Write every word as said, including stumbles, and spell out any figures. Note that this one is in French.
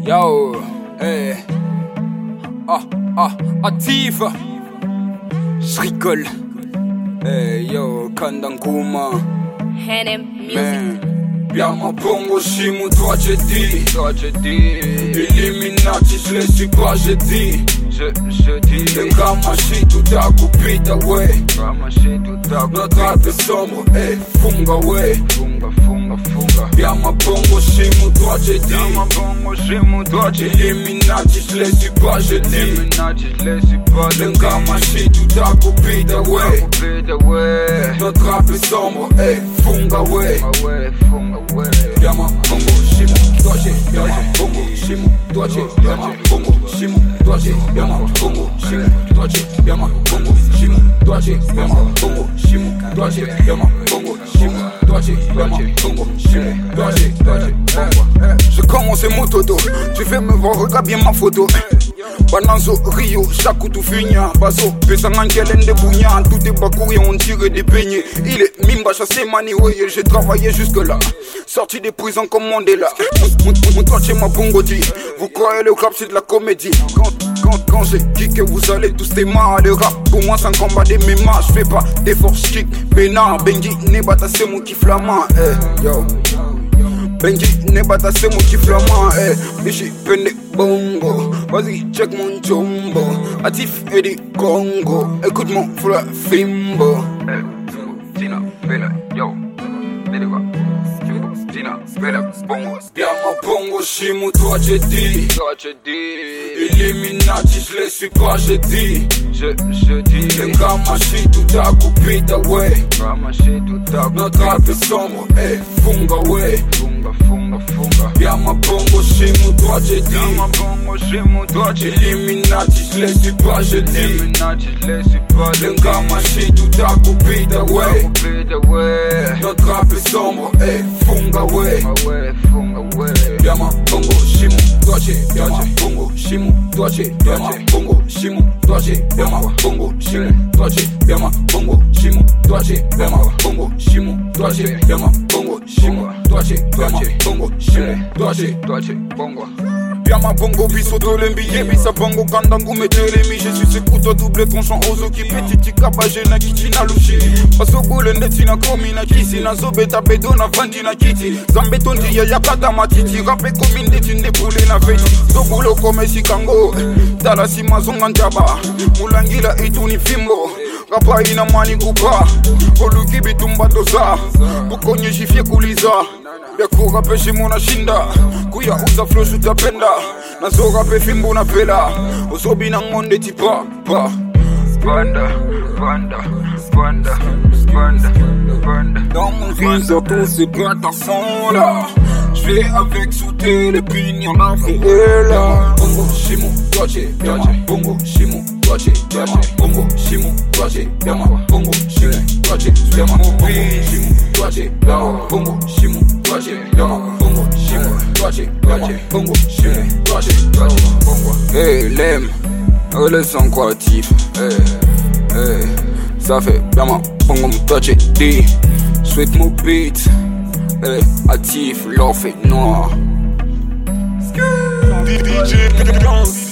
Yo, hey. Ah, ah, actif. J'rigole. Hey, yo, Kandanguma. Hanem Music. Biamo bongo shimu, toi j'ai dit, toi j'ai dit. Illuminati, je les suis pas, j'ai dit. Je, je dis. Le Kamashi, tout a coupé, ta way. Kamashi, tout a coupé. Notre rap est sombre, hey, funga way. Funga, funga, funga. Biamo bongo shimu, toi j'ai dit. Biamo bongo shimu, toi j'ai dit. Illuminati, je les suis pas, j'ai dit. Illuminati, je les suis pas, j'ai dit. Le Kamashi, tout a coupé, ta way. Coupé, ta way. Notre rap est sombre, hey, funga way. Funga way. Biamo bongo shimu, toi j'ai. Biamo bongo shimu, toi j'ai. Biamo bongo shimu, toi j'ai. Biamo bongo shimu, toi j'ai. Biamo bongo shimu, toi j'ai. Biamo bongo shimu, toi j'ai. Biamo bongo shimu, toi j'ai. Biamo bongo shimu, toi j'ai. Toi j'ai. Je commence mon todo, tu fais me voir, regarde bien ma photo. Bananzo, Rio, chaque tout finia. Bazo, Pessangan, Kellen de Bougnan. Tout est bakouillé, on tire des beignets. Il est Mimba, chassé, manioué. J'ai travaillé jusque là. Sorti des prisons comme Mandela. Mon toi chez ma bongodi. Vous croyez le rap c'est de la comédie. Quand, quand, quand j'ai dit que vous allez tous des mal. Le rap pour moi c'est un combat des mémas. Je fais pas d'efforts chic. Bénin, Benji, Nebata c'est mon kiff flamand. Eh, yo. Benji, Nebata c'est mon kiff flamand. Eh, Bichi, Pende, Bongo. Vas-y, check mon jumbo. Atif et du Congo. Écoute mon flow Fimbo. Eh, Tina, Bella, yo. Deliver. Tina, Bella, Bongo. Biamo bongo shimu, toi j'ai dit. Toi j'ai dit. Illuminati, je les suis pas, j'ai dit. Je, je dis. Le Kamashi, tout a coupé, ta way. Kamashi, tout a coupé. Notre rap est sombre, hey, funga way. Funga, funga, funga. Biamo bongo shimu, toi j'ai dit. Biamo bongo shimu, toi j'ai dit. Illuminati, je les suis pas, j'ai dit. Illuminati, je les suis pas, j'ai dit. Le Kamashi, tout a coupé, ta way. Coupé, ta way. Notre rap est sombre, hey, funga way. Funga way, funga way. Biamo bongo shimu, toi j'ai. Biamo bongo shimu, toi j'ai. Biamo bongo shimu, toi j'ai. Biamo bongo shimu, toi j'ai. Biamo bongo shimu, toi j'ai. Biamo bongo shimu, toi j'ai. Biamo bongo shimu, toi j'ai. Biamo bongo shimu, toi j'ai. Toi j'ai bongo. Biamo bongo bisoto lembiye bisa bongo kandangu metelemi. Je suis ce couteau double tranchant ozo qui petit kabaje na kichi na lushi. Pasogo lendeti na komi na kisi na zobeta bedo na vandi na kiti. Zambeto ndiya yakata matiti rape komi ndeti ndepule na veti. Dogulo kome sikango tala si mazonga njaba. Mulangila ituni fimbo rapa ina mani kupa. Oluki bitumba toza bukonye jifye kuliza. Beko rape shimona shinda kuya uza flow utapenda. Nazo rape fimbo na pela usobi na ngonde tipa pa. Banda, banda, banda, banda, banda. Dans mon viseur tous ces boîtes à fond là. J'vais avec sauter les pignons en là. Bongo shimu, toi j'ai. Biamo bongo shimu, toi j'ai. Biamo bongo shimu, toi j'ai. Biamo bongo shimu, toi j'ai. Biamo bongo shimu, toi j'ai. Biamo bongo shimu, toi j'ai. Biamo bongo shimu, toi j'ai. Biamo bongo shimu, toi j'ai. Hey lem, le son quoi actif. Hey, hey, ça fait biamo bongo toi j'ai dit. Sweet mon beat. Hey, actif, l'or fait noir. D J